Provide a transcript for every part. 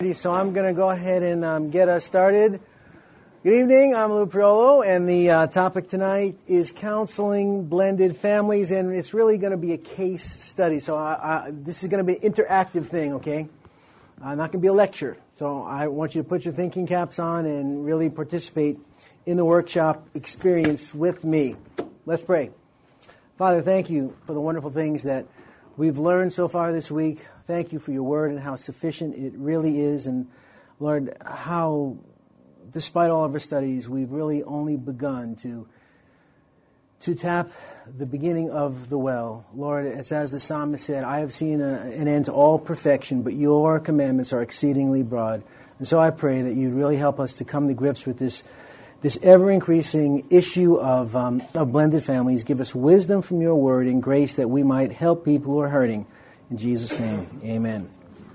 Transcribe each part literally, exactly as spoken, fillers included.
So I'm going to go ahead and um, get us started. Good evening, I'm Lou Priolo, and the uh, topic tonight is counseling blended families, and it's really going to be a case study. So I, I, this is going to be an interactive thing, okay? Uh, not going to be a lecture. So I want you to put your thinking caps on and really participate in the workshop experience with me. Let's pray. Father, thank you for the wonderful things that we've learned so far this week. Thank you for your word and how sufficient it really is. And Lord, how, despite all of our studies, we've really only begun to, to tap the beginning of the well. Lord, it's as the psalmist said, I have seen a, an end to all perfection, but your commandments are exceedingly broad. And so I pray that you'd really help us to come to grips with this This ever-increasing issue of, um, of blended families. Give us wisdom from your word and grace that we might help people who are hurting. In Jesus' name, amen.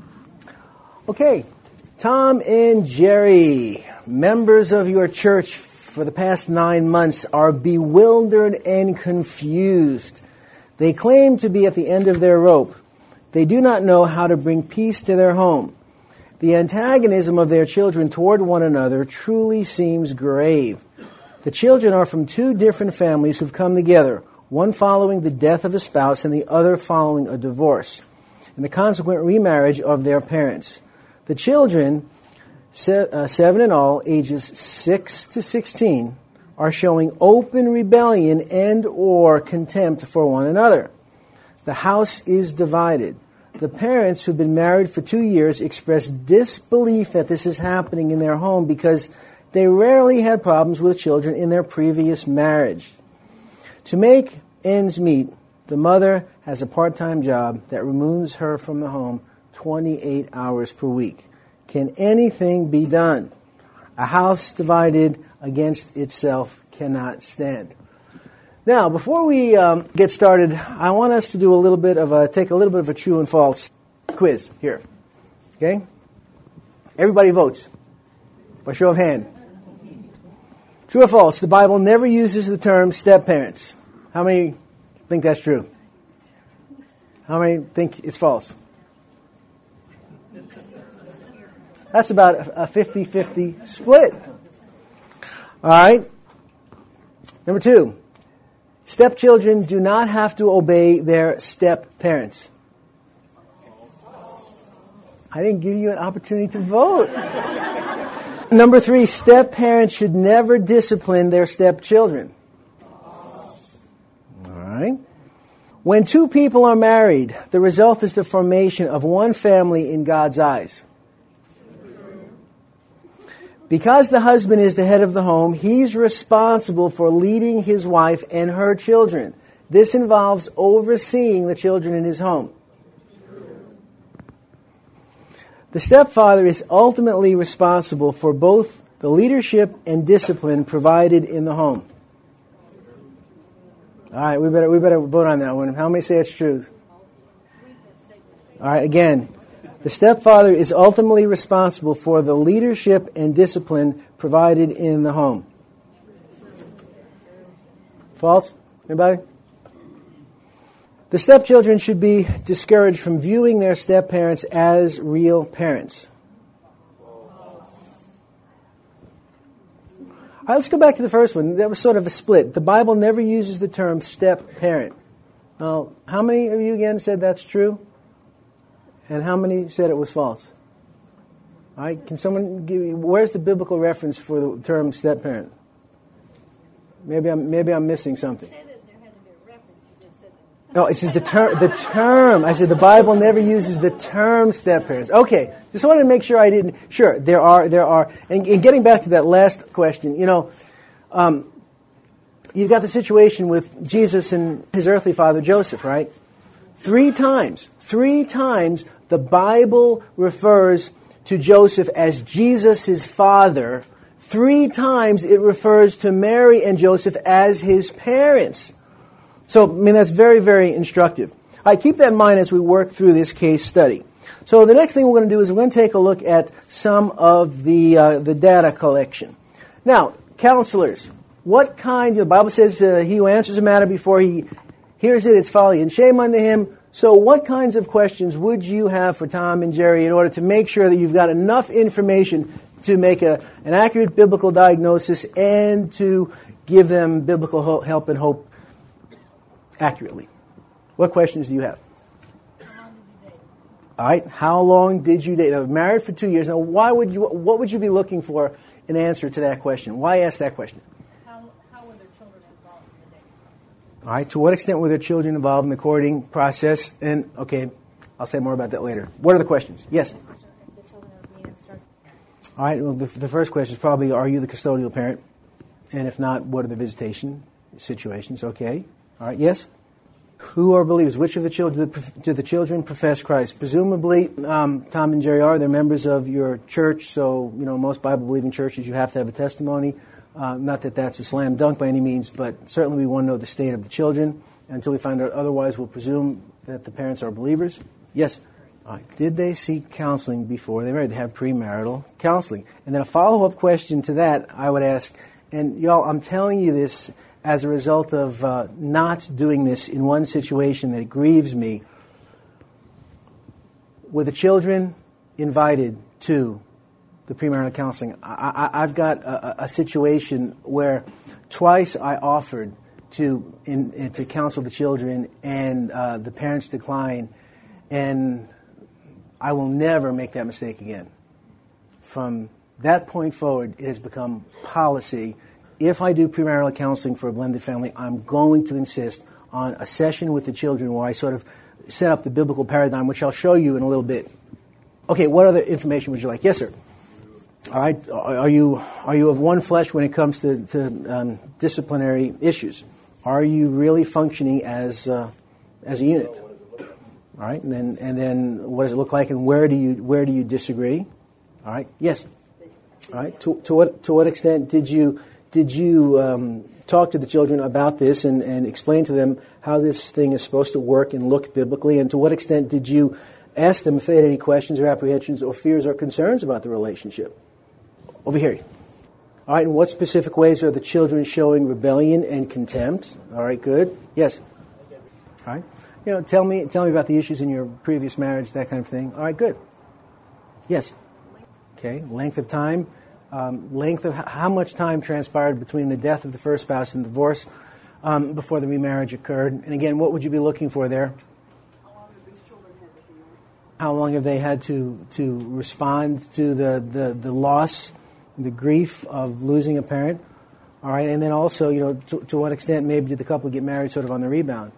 Okay, Tom and Jerry, members of your church for the past nine months, are bewildered and confused. They claim to be at the end of their rope. They do not know how to bring peace to their home. The antagonism of their children toward one another truly seems grave. The children are from two different families who've come together, one following the death of a spouse and the other following a divorce, and the consequent remarriage of their parents. The children, se- uh, seven in all, ages six to sixteen, are showing open rebellion and or contempt for one another. The house is divided. The parents who've been married for two years express disbelief that this is happening in their home because they rarely had problems with children in their previous marriage. To make ends meet, the mother has a part-time job that removes her from the home twenty-eight hours per week. Can anything be done? A house divided against itself cannot stand. Now, before we um, get started, I want us to do a little bit of a, take a little bit of a true and false quiz here. Okay? Everybody votes by show of hand. True or false? The Bible never uses the term step-parents. How many think that's true? How many think it's false? That's about a fifty-fifty split. All right? Number two. Stepchildren do not have to obey their step-parents. I didn't give you an opportunity to vote. Number three, step-parents should never discipline their stepchildren. All right. When two people are married, the result is the formation of one family in God's eyes. Because the husband is the head of the home, he's responsible for leading his wife and her children. This involves overseeing the children in his home. The stepfather is ultimately responsible for both the leadership and discipline provided in the home. All right, we better we better vote on that one. How many say it's true? All right, again. The stepfather is ultimately responsible for the leadership and discipline provided in the home. False? Anybody? The stepchildren should be discouraged from viewing their stepparents as real parents. All right, let's go back to the first one. That was sort of a split. The Bible never uses the term step-parent. Now, how many of you again said that's true? And how many said it was false? All right, can someone give me, where's the biblical reference for the term step-parent? Maybe I'm maybe I'm missing something. You said that there had to be a reference. You just said that. No, it says the term. The term. I said the Bible never uses the term step-parents. Okay, just wanted to make sure I didn't. Sure, there are there are. And, and getting back to that last question, you know, um, you've got the situation with Jesus and his earthly father Joseph, right? Three times, three times. The Bible refers to Joseph as Jesus' father. Three times it refers to Mary and Joseph as his parents. So, I mean, that's very, very instructive. All right, keep that in mind as we work through this case study. So the next thing we're going to do is we're going to take a look at some of the uh, the data collection. Now, counselors, what kind, the Bible says, uh, he who answers a matter before he hears it, it's folly and shame unto him. So what kinds of questions would you have for Tom and Jerry in order to make sure that you've got enough information to make a, an accurate biblical diagnosis and to give them biblical ho- help and hope accurately? What questions do you have? All right. How long did you date? Now, married for two years. Now, why would you? What would you be looking for an answer to that question? Why ask that question? How, how were their children involved in the dating process? All right. To what extent were their children involved in the courting process? And okay, I'll say more about that later. What are the questions? Yes. The children are being instructed. All right. Well, the, the first question is probably: are you the custodial parent? And if not, what are the visitation situations? Okay. All right. Yes. Who are believers? Which of the children do the children profess Christ? Presumably, um, Tom and Jerry are. They're members of your church, so you know most Bible-believing churches you have to have a testimony. Uh, not that that's a slam dunk by any means, but certainly we want to know the state of the children. Until we find out otherwise, we'll presume that the parents are believers. Yes. All right. Did they seek counseling before they married? They have premarital counseling. And then a follow-up question to that, I would ask, and y'all, I'm telling you this as a result of uh, not doing this in one situation that grieves me. Were the children invited to the premarital counseling? I, I, I've got a, a situation where twice I offered to in, in, to counsel the children, and uh, the parents declined, and I will never make that mistake again. From that point forward, it has become policy. If I do premarital counseling for a blended family, I'm going to insist on a session with the children where I sort of set up the biblical paradigm, which I'll show you in a little bit. Okay, what other information would you like? Yes, sir. All right. Are you are you of one flesh when it comes to, to um, disciplinary issues? Are you really functioning as uh, as a unit? All right. And then and then what does it look like, and where do you where do you disagree? All right. Yes. All right. To to what to what extent did you Did you um, talk to the children about this and, and explain to them how this thing is supposed to work and look biblically? And to what extent did you ask them if they had any questions or apprehensions or fears or concerns about the relationship? Over here. All right, in what specific ways are the children showing rebellion and contempt? All right, good. Yes. All right. You know, tell me, tell me about the issues in your previous marriage, that kind of thing. All right, good. Yes. Okay, length of time. Um, length of how much time transpired between the death of the first spouse and divorce um, before the remarriage occurred. And again, what would you be looking for there? How long have these children had to be married? How long have they had to to respond to the, the, the loss, the grief of losing a parent? All right, and then also, you know, to, to what extent maybe did the couple get married sort of on the rebound?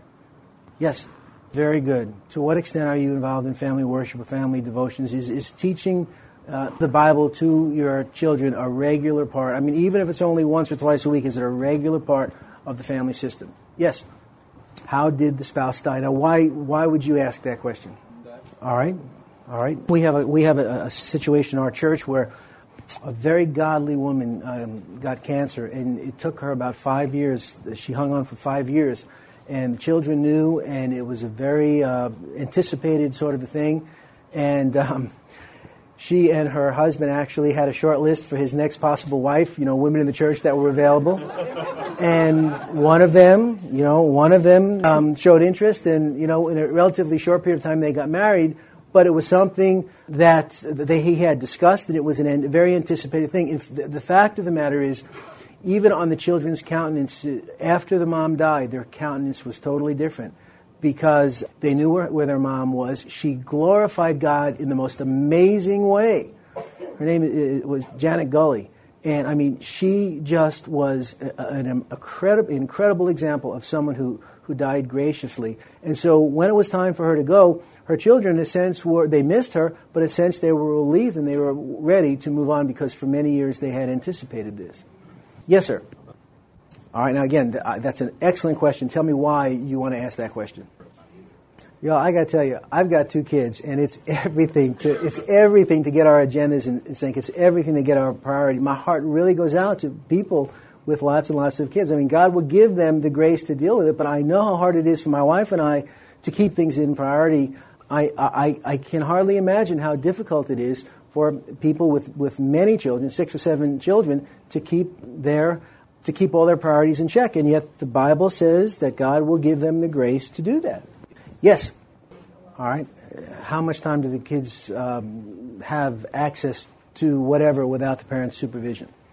Yes, very good. To what extent are you involved in family worship or family devotions? Is is teaching Uh, the Bible to your children a regular part? I mean, even if it's only once or twice a week, is it a regular part of the family system? Yes. How did the spouse die? Now, why why would you ask that question? All right, all right. We have a we have a, a situation in our church where a very godly woman um, got cancer, and it took her about five years. She hung on for five years, and the children knew, and it was a very uh, anticipated sort of a thing, and. Um, She and her husband actually had a short list for his next possible wife, you know, women in the church that were available. And one of them, you know, one of them um, showed interest, and, you know, in a relatively short period of time they got married. But it was something that they, he had discussed, and it was an, a very anticipated thing. And the fact of the matter is, even on the children's countenance, after the mom died, their countenance was totally different. Because they knew where, where their mom was. She glorified God in the most amazing way. Her name was Janet Gully. And, I mean, she just was an incredible, incredible example of someone who, who died graciously. And so when it was time for her to go, her children, in a sense, were they missed her, but in a sense they were relieved and they were ready to move on because for many years they had anticipated this. Yes, sir. All right, now again, that's an excellent question. Tell me why you want to ask that question. Yo, I got to tell you, I've got two kids, and it's everything to it's everything to get our agendas in, in sync. It's everything to get our priority. My heart really goes out to people with lots and lots of kids. I mean, God will give them the grace to deal with it, but I know how hard it is for my wife and I to keep things in priority. I I, I can hardly imagine how difficult it is for people with, with many children, six or seven children, to keep their to keep all their priorities in check. And yet the Bible says that God will give them the grace to do that. Yes. All right. How much time do the kids um, have access to whatever without the parents' supervision?